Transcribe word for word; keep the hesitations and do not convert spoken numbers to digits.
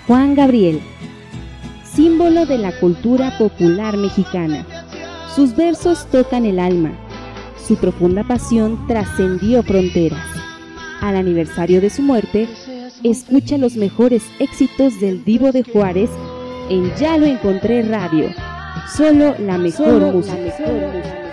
Juan Gabriel, símbolo de la cultura popular mexicana. Sus versos tocan el alma, su profunda pasión trascendió fronteras. Al aniversario de su muerte, escucha los mejores éxitos del Divo de Juárez en Ya Lo Encontré Radio. Solo la mejor música.